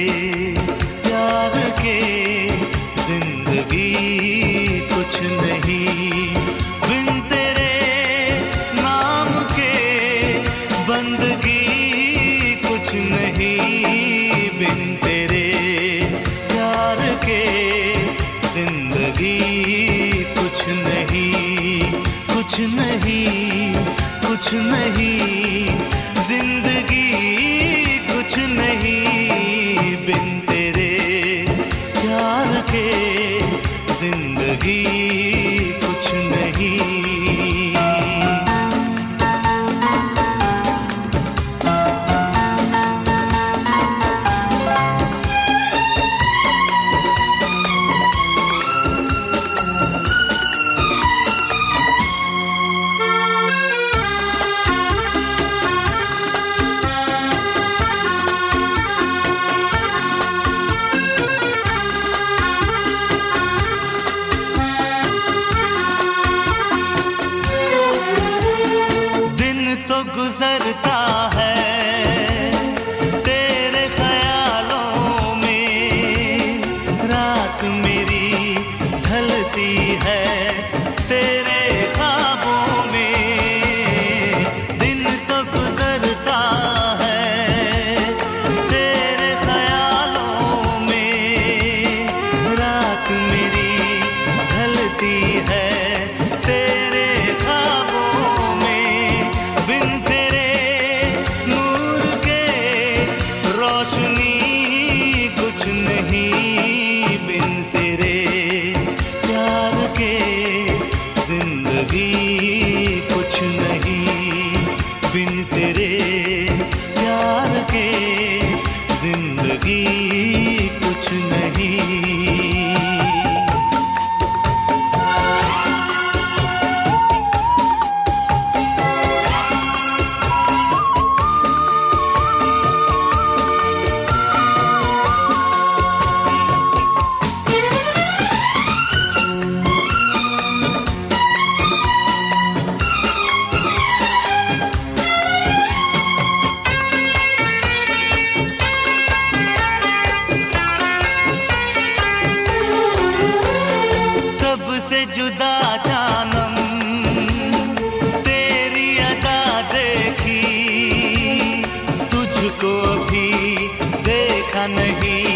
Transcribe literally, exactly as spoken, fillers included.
प्यार के जिंदगी कुछ नहीं, बिन तेरे नाम के बंदगी कुछ नहीं, बिन तेरे प्यार के जिंदगी कुछ नहीं, कुछ नहीं, कुछ नहीं, जिंदगी कुछ नहीं, बिन तेरे प्यार के जिंदगी कुछ नहीं। गुजरता है तेरे ख्यालों में, रात मेरी ढलती है तेरे ख्वाबों में, दिन तो गुजरता है तेरे ख्यालों में, रात मेरी ढलती है तेरे ख्वाबों में, बिन तेरे नूर के रोशनी कुछ नहीं, बिन तेरे प्यार के जिंदगी कुछ नहीं, बिन तेरे प्यार के जिंदगी कुछ नहीं। सबसे जुदा जानम तेरी अदा देखी, तुझको भी देखा नहीं,